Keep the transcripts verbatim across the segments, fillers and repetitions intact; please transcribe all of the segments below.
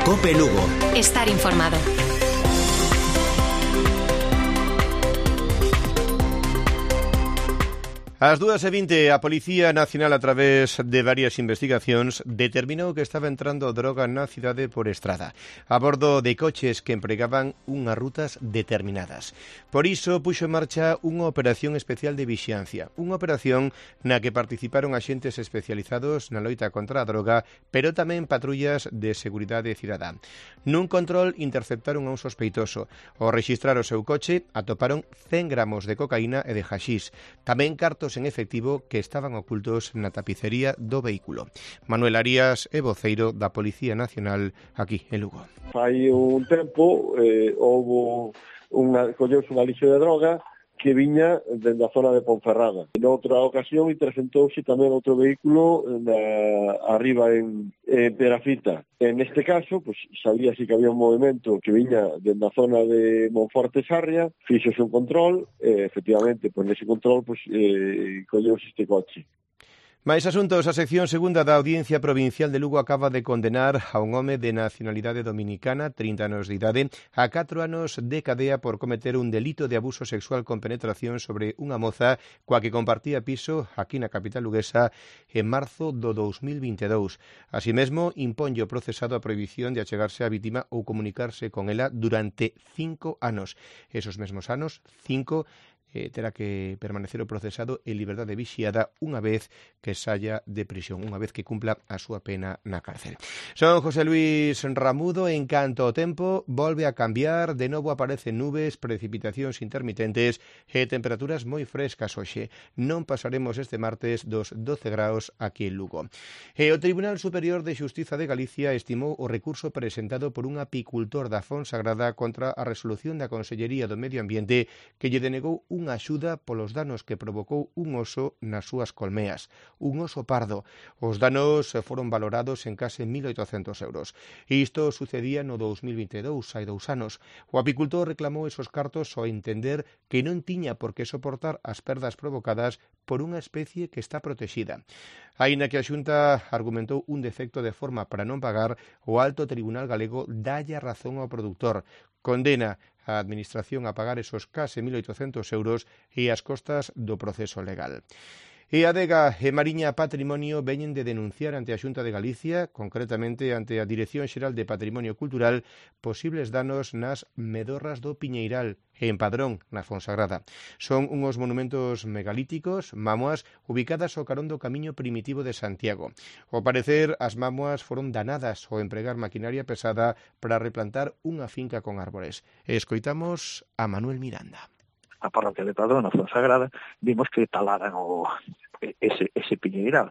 COPE Lugo. Estar informado. Ás dúas e vinte, a Policía Nacional, a través de varias investigacións, determinou que estaba entrando droga na cidade por estrada, a bordo de coches que empregaban unhas rutas determinadas. Por iso, puxo en marcha unha operación especial de vixiancia, unha operación na que participaron axentes especializados na loita contra a droga, pero tamén patrullas de seguridade cidadá. Nun control interceptaron a un sospeitoso. Ao rexistrar o seu coche, atoparon cen gramos de cocaína e de haxís, tamén cartos en efectivo que estaban ocultos na tapicería do vehículo. Manuel Arias é voceiro da Policía Nacional aquí en Lugo. Hai un tempo eh, houve unha, colleuse unha lixo de droga que viña dende a zona de Ponferrada. En outra ocasión intercentouse tamén outro vehículo na, arriba en, en Perafita. En este caso, pues, sabíase que había un movimento que viña dende a zona de Monforte Sarria, fixose un control, e efectivamente, pues, nese control, pues, eh, colleuse este coche. Mais asuntos, a sección segunda da Audiencia Provincial de Lugo acaba de condenar a un home de nacionalidade dominicana, trinta anos de idade, a catro anos de cadea por cometer un delito de abuso sexual con penetración sobre unha moza coa que compartía piso aquí na capital luguesa en marzo do dous mil vinte e dous. Así mesmo, imponlle o procesado a prohibición de achegarse á vítima ou comunicarse con ela durante cinco anos. Esos mesmos anos, cinco, Eh, terá que permanecer o procesado en liberdade vixiada unha vez que saia de prisión, unha vez que cumpla a súa pena na cárcel. Son José Luis Ramudo. En canto ao tempo, volve a cambiar, de novo aparecen nubes, precipitacións intermitentes e temperaturas moi frescas hoxe. Non pasaremos este martes dos doce graus aquí en Lugo. E o Tribunal Superior de Xustiza de Galicia estimou o recurso presentado por un apicultor da Fonsagrada contra a resolución da Consellería do Medio Ambiente que lle denegou un unha axuda polos danos que provocou un oso nas súas colmeas, un oso pardo. Os danos foron valorados en case mil oitocentos euros. E isto sucedía no dous mil vinte e dous, hai dous anos. O apicultor reclamou esos cartos ao entender que non tiña por que soportar as perdas provocadas por unha especie que está protexida. Aínda que a Xunta argumentou un defecto de forma para non pagar, o Alto Tribunal Galego dálle a razón ao produtor. Condena a Administración a pagar esos case mil oitocentos euros e as costas do proceso legal. E a Adega e Mariña Patrimonio veñen de denunciar ante a Xunta de Galicia, concretamente ante a Dirección Xeral de Patrimonio Cultural, posibles danos nas Medorras do Piñeiral e en Padrón, na Fonsagrada. Son unhos monumentos megalíticos, mámoas, ubicadas ao carón do camiño primitivo de Santiago. Ao parecer, as mámoas foron danadas ao empregar maquinaria pesada para replantar unha finca con árbores. E escoitamos a Manuel Miranda. A parroquia de Padrón, na Fonsagrada, vimos que talaran o, ese, ese piñeiral.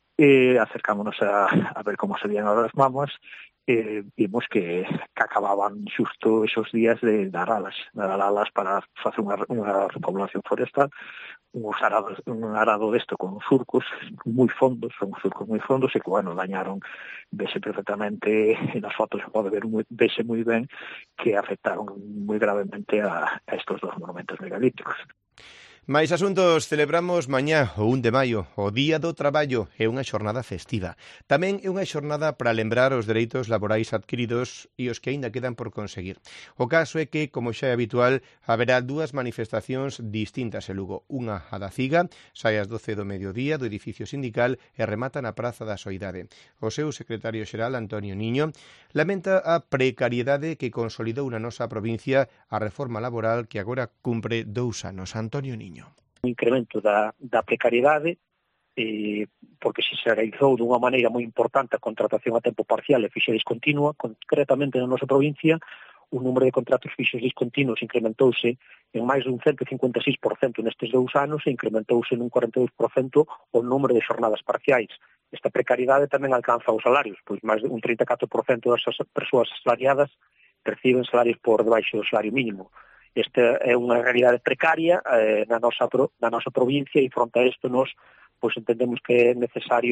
E acercámonos a, a ver como se vían as mámoas e vimos que, que acababan xusto esos días de dar alas, dar alas para facer unha, unha repoblación forestal, un arado, un arado desto con surcos moi fondos, son surcos moi fondos e que, bueno, dañaron, vese perfectamente, nas fotos se pode ver, moi, vese moi ben que afectaron moi gravemente a, a estos dos monumentos megalíticos. Mais asuntos, celebramos mañá, o un de maio, o Día do Traballo, é unha xornada festiva. Tamén é unha xornada para lembrar os dereitos laborais adquiridos e os que aínda quedan por conseguir. O caso é que, como xa é habitual, haberá dúas manifestacións distintas en Lugo. Unha a da Ciga, sai ás doce do mediodía do edificio sindical e remata na Praza da Soidade. O seu secretario xeral, Antonio Niño, lamenta a precariedade que consolidou na nosa provincia a reforma laboral que agora cumpre dous anos. Antonio Niño. Un incremento da, da precariedade, eh, porque se se realizou dunha maneira moi importante a contratación a tempo parcial e fixa discontinua. Concretamente na nosa provincia, o número de contratos fixos discontinuos incrementouse en máis dun cento cincuenta e seis por cento nestes dous anos e incrementouse nun cuarenta e dous por cento o número de xornadas parciais. Esta precariedade tamén alcanza os salarios, pois máis de un trinta e catro por cento das persoas asalariadas perciben salarios por debaixo do salario mínimo. Esta é unha realidade precaria eh, na, nosa, na nosa provincia e fronte a isto nos pois entendemos que é necesario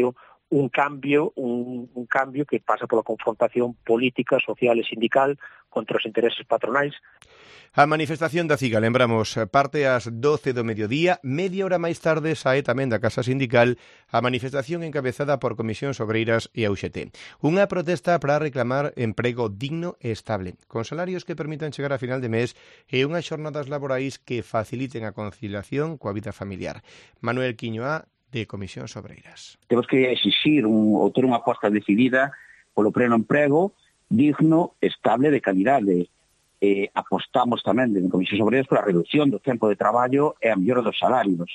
un cambio un, un cambio que pasa pola confrontación política, social e sindical contra os intereses patronais. A manifestación da CIGA, lembramos, parte ás doce do mediodía, media hora máis tarde sae tamén da Casa Sindical a manifestación encabezada por Comisións Obreiras e a U X T. Unha protesta para reclamar emprego digno e estable, con salarios que permitan chegar a final de mes e unhas xornadas laborais que faciliten a conciliación coa vida familiar. Manuel Quiñoá, de Comisións Obreiras. Temos que exixir un, ou ter unha aposta decidida polo pleno emprego digno, estable, de calidade. Eh, apostamos tamén en Comisións Obreiras pola reducción do tempo de traballo e a mellora dos salarios.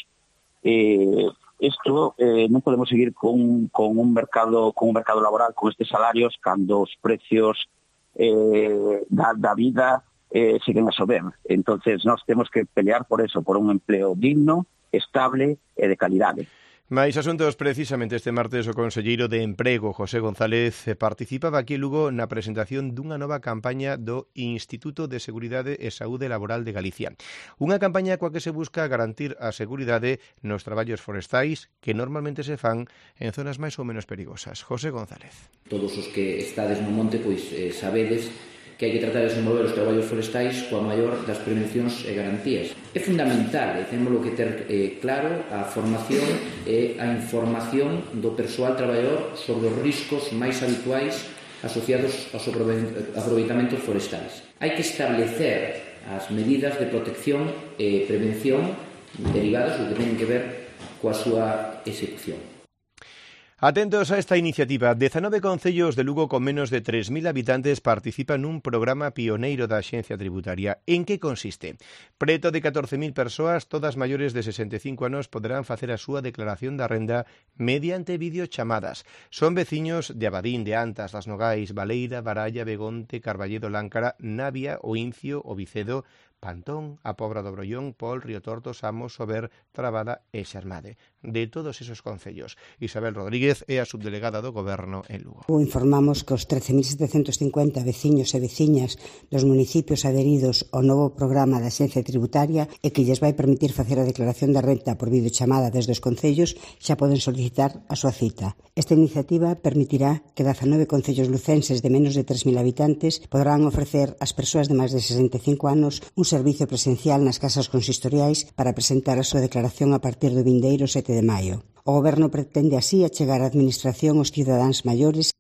Eh, isto eh, non podemos seguir con, con un mercado con un mercado laboral con estes salarios cando os precios eh, da, da vida eh, siguen a sober. Entonces, nós temos que pelear por eso, por un empleo digno, estable e de calidade. Mais asuntos, precisamente este martes o conselleiro de Emprego, José González, participaba aquí en Lugo na presentación dunha nova campaña do Instituto de Seguridade e Saúde Laboral de Galicia. Unha campaña coa que se busca garantir a seguridade nos traballos forestais que normalmente se fan en zonas máis ou menos perigosas. José González. Todos os que estades no monte pois eh, sabedes que hai que tratar de desenvolver os traballos forestais coa maior das prevencións e garantías. É fundamental, e temos que ter eh, claro, a formación e a información do persoal traballador sobre os riscos máis habituais asociados aos aproveitamentos forestais. Hai que establecer as medidas de protección e prevención derivadas do que teñen que ver coa súa execución. Atentos a esta iniciativa. dezanove concellos de Lugo con menos de tres mil habitantes participan nun programa pioneiro da Axencia Tributaria. En que consiste? Preto de catorce mil persoas, todas maiores de sesenta e cinco anos, poderán facer a súa declaración da renda mediante videochamadas. Son veciños de Abadín, de Antas, das Nogais, Baleira, Baralla, Begonte, Carballedo, Láncara, Navia, O Incio, O Vicedo, Pantón, a Pobra do Brollón, Pol, Río Torto, Samos, Sober, Trabada e Xermade. De todos esos concellos. Isabel Rodríguez é a subdelegada do Goberno en Lugo. Informamos que os trece mil setecentos cincuenta veciños e veciñas dos municipios adheridos ao novo programa da Axencia Tributaria e que lles vai permitir facer a declaración da renta por videochamada desde os concellos xa poden solicitar a súa cita. Esta iniciativa permitirá que dezanove concellos lucenses de menos de tres mil habitantes poderán ofrecer ás persoas de máis de sesenta e cinco anos un servicio presencial nas casas consistoriais para presentar a súa declaración a partir do vindeiro sete de maio. O Goberno pretende así achegar a administración aos cidadáns maiores.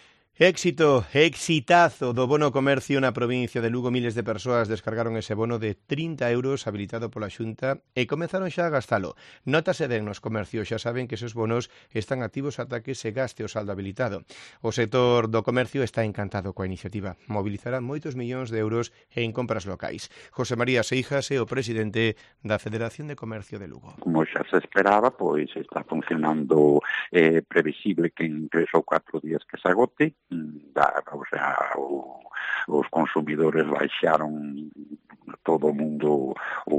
Éxito, exitazo do bono comercio na provincia de Lugo. Miles de persoas descargaron ese bono de trinta euros habilitado pola Xunta e comezaron xa a gastalo. Notase ben nos comercios, xa saben que esos bonos están activos ata que se gaste o saldo habilitado. O sector do comercio está encantado coa iniciativa. Mobilizará moitos millóns de euros en compras locais. José María Seijas é o presidente da Federación de Comercio de Lugo. Como xa se esperaba, pois está funcionando eh, previsible que en tres ou catro días que se agote. Da, o sea, o, os consumidores baixaron todo o mundo o,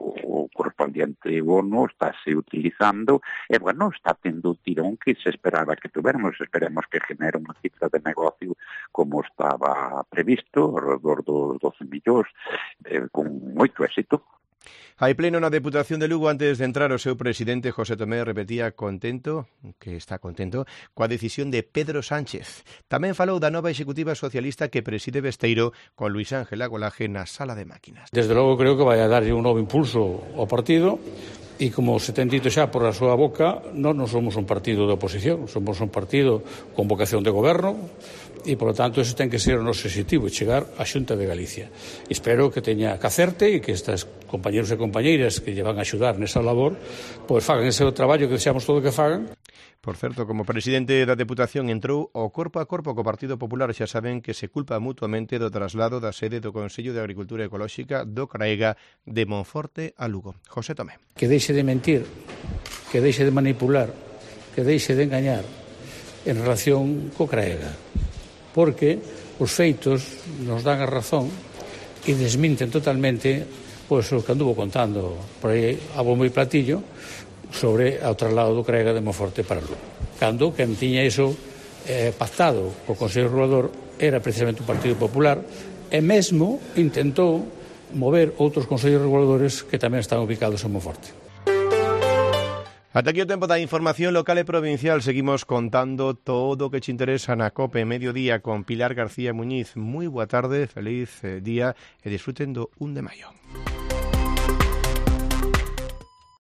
o correspondiente bono, estáse utilizando e, bueno, está tendo o tirón que se esperaba que tuvermos. Esperemos que genere unha cifra de negocio como estaba previsto, alrededor dos doce millóns, eh, con moito éxito. Hai pleno na Deputación de Lugo. Antes de entrar o seu presidente José Tomé repetía contento, que está contento, coa decisión de Pedro Sánchez. Tamén falou da nova executiva socialista que preside Besteiro con Luís Ángel Agolaje na sala de máquinas. Desde logo creo que vai a darlle un novo impulso ao partido e como se ten dito xa por a súa boca, nós non somos un partido de oposición, somos un partido con vocación de goberno e, polo tanto, ese ten que ser o noso objetivo, chegar á Xunta de Galicia. Espero que teña que acerte e que estas compañeros e compañeiras que lle van a axudar nesa labor, pois fagan ese traballo que desexamos todo que fagan. Por certo, como presidente da Deputación entrou o corpo a corpo co Partido Popular. Xa saben que se culpa mutuamente do traslado da sede do Consello de Agricultura Ecolóxica do Craega de Monforte a Lugo. José Tomé. Que deixe de mentir, que deixe de manipular, que deixe de engañar en relación co Craega, porque os feitos nos dan a razón e desminten totalmente pois o que anduvo contando por aí a bombo e platillo sobre o traslado do Craega de Monforte para Lugo. Cando quen tiña iso eh, pactado co Consello Regulador era precisamente o Partido Popular e mesmo intentou mover outros consellos reguladores que tamén están ubicados en Monforte. Ata aquí o tempo da información local e provincial. Seguimos contando todo o que te interesa na COPE Mediodía con Pilar García Muñiz. Moi boa tarde, feliz día e disfruten do un de maio.